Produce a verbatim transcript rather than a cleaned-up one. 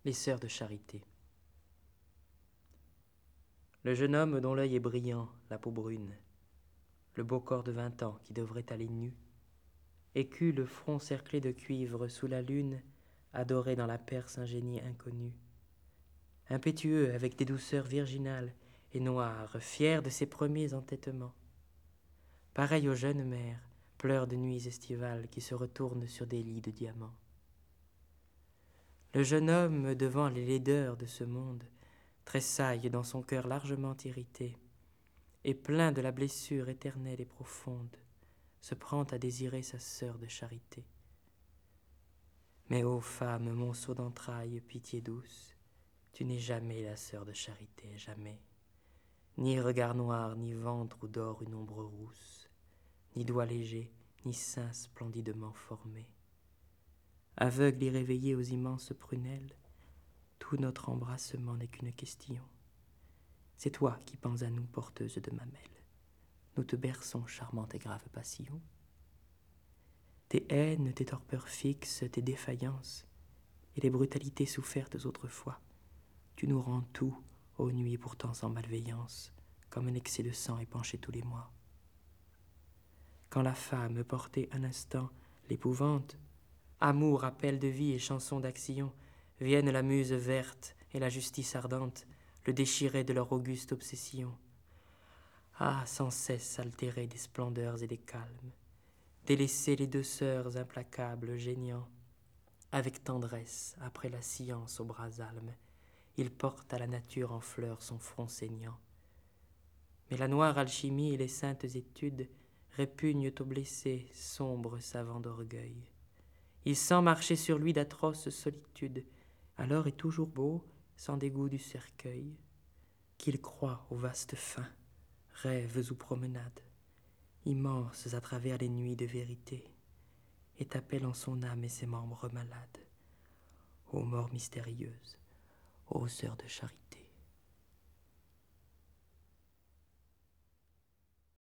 Les sœurs de charité. Le jeune homme dont l'œil est brillant, la peau brune, le beau corps de vingt ans qui devrait aller nu, écu le front cerclé de cuivre sous la lune, adoré dans la Perse un génie inconnu. Impétueux avec des douceurs virginales et noires, fier de ses premiers entêtements. Pareil aux jeunes mères, pleurs de nuits estivales qui se retournent sur des lits de diamants. Le jeune homme, devant les laideurs de ce monde, tressaille dans son cœur largement irrité, et plein de la blessure éternelle et profonde, se prend à désirer sa sœur de charité. Mais ô femme, monceau d'entrailles, pitié douce, tu n'es jamais la sœur de charité, jamais. Ni regard noir, ni ventre où dort une ombre rousse, ni doigts légers, ni seins splendidement formés. Aveugle et réveillé aux immenses prunelles, tout notre embrassement n'est qu'une question. C'est toi qui pends à nous, porteuse de mamelles. Nous te berçons, charmante et grave passion. Tes haines, tes torpeurs fixes, tes défaillances, et les brutalités souffertes autrefois, tu nous rends tout, ô nuit pourtant sans malveillance, comme un excès de sang épanché tous les mois. Quand la femme, portée un instant, l'épouvante, amour, appel de vie et chanson d'action, viennent la muse verte et la justice ardente, le déchirer de leur auguste obsession. Ah, sans cesse altérés des splendeurs et des calmes, délaisser les deux sœurs implacables, géniant, avec tendresse, après la science aux bras almes, il porte à la nature en fleurs son front saignant. Mais la noire alchimie et les saintes études répugnent au blessé, sombre savant d'orgueil. Il sent marcher sur lui d'atroces solitudes, alors est toujours beau, sans dégoût du cercueil, qu'il croit aux vastes fins, rêves ou promenades, immenses à travers les nuits de vérité, et t'appelle en son âme et ses membres malades. Ô mort mystérieuse, ô sœur de charité.